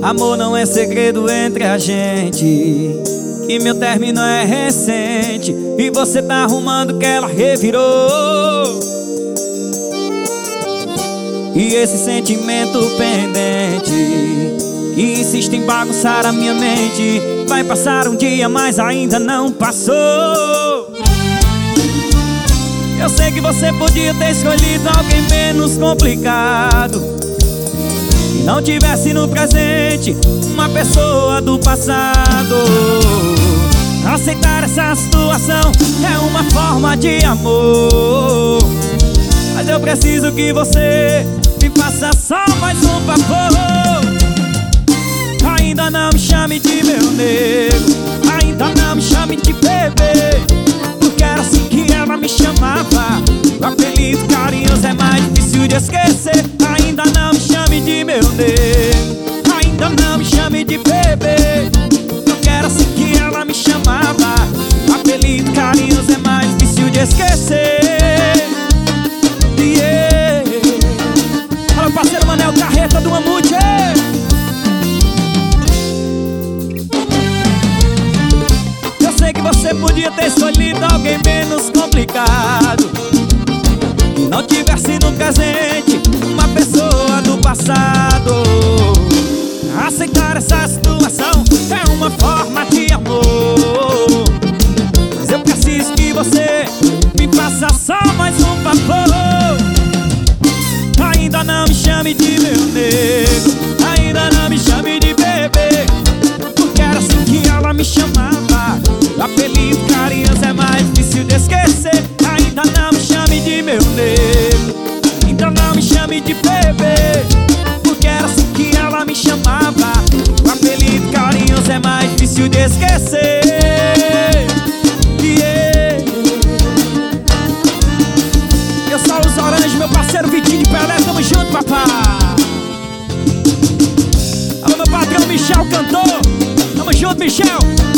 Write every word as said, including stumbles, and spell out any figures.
Amor não é segredo entre a gente, que meu término é recente e você tá arrumando que ela revirou. E esse sentimento pendente que insiste em bagunçar a minha mente vai passar um dia, mas ainda não passou. Eu sei que você podia ter escolhido alguém menos complicado, que não tivesse no presente uma pessoa do passado. Aceitar essa situação é uma forma de amor, mas eu preciso que você me faça só mais um favor. Ainda não me chame de meu nego, ainda não me chame de bebê, porque era assim que ela me chamava. O apelido carinhoso é mais difícil de esquecer. Ainda não me chame de meu nego, ainda não me chame de bebê, porque era assim que ela me chamava. O apelido carinhoso é mais difícil de esquecer. Yeah. Fala, parceiro Manel Carreta do Mamute. Eu sei que você podia ter escolhido alguém menos complicado, que não tivesse no presente uma pessoa do passado. Aceitar essa situação é uma forma de amor, mas eu preciso que você me faça só mais um favor. Ainda não me chame de meu nego, ainda não me chame de bebê, porque era assim que ela me chamava. O apelido carinhoso é mais difícil de esquecer. Ainda não me chame de meu nego, ainda não me chame de bebê, porque era assim que ela me chamava. O apelido carinhoso é mais difícil de esquecer. Yeah. Eu sou os Orange, meu parceiro Vitinho de Pelé, tamo junto, papá. Alô, meu patrão Michel, cantor, tamo junto, Michel.